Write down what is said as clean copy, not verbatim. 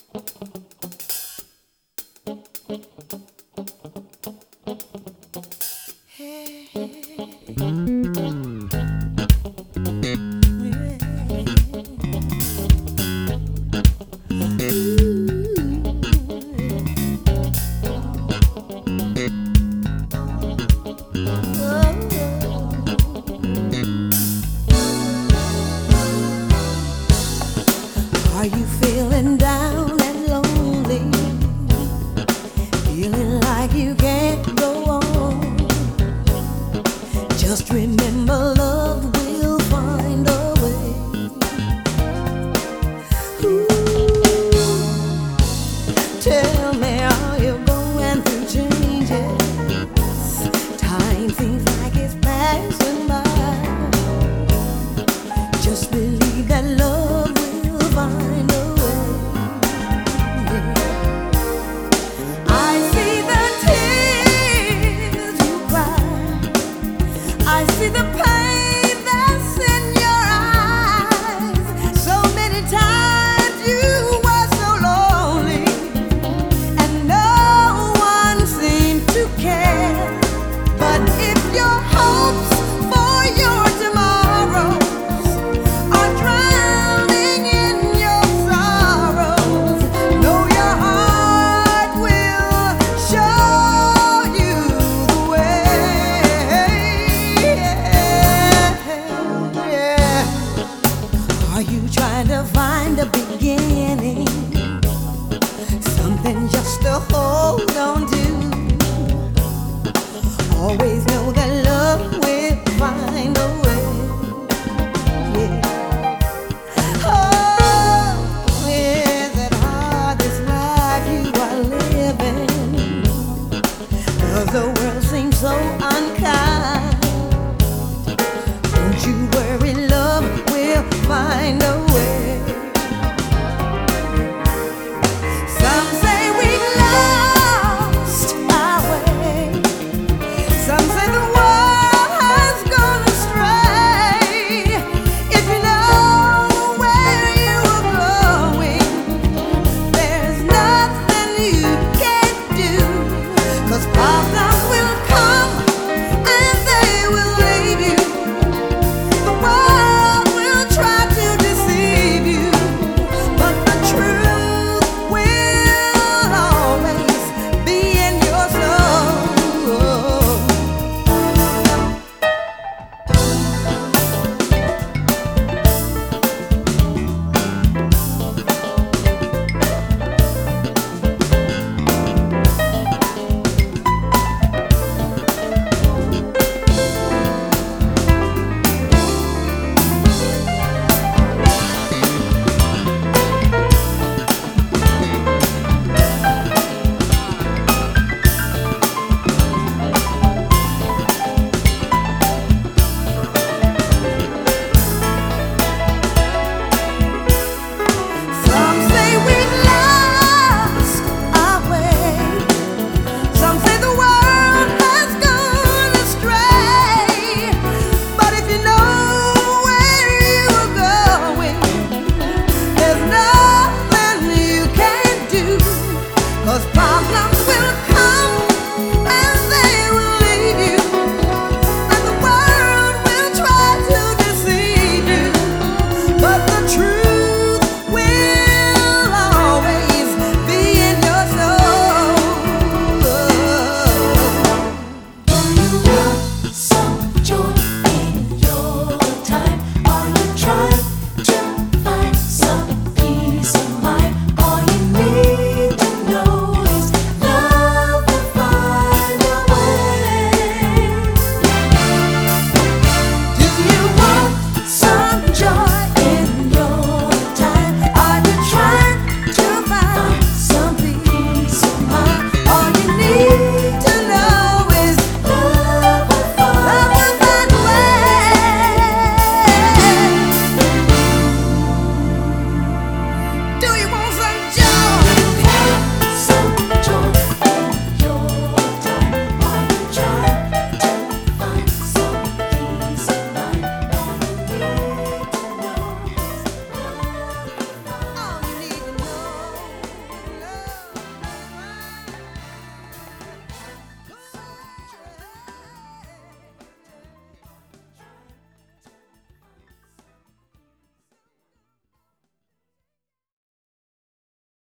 Are you feeling down and lonely? Feeling like you can't go on? Just remember, love will find a way. Ooh, tell me, are you going through changes? Time seems like it's passing by. Just believe that love will find a way. I see the tears you cry. I see the pain that's in your eyes. So many times you were so lonely, and no one seemed to care. But if your hopes for your tomorrows are drowning in your sorrows, know your heart will show you the way. Yeah. Are you trying to find a beginning? Something just to hold on to. Always know that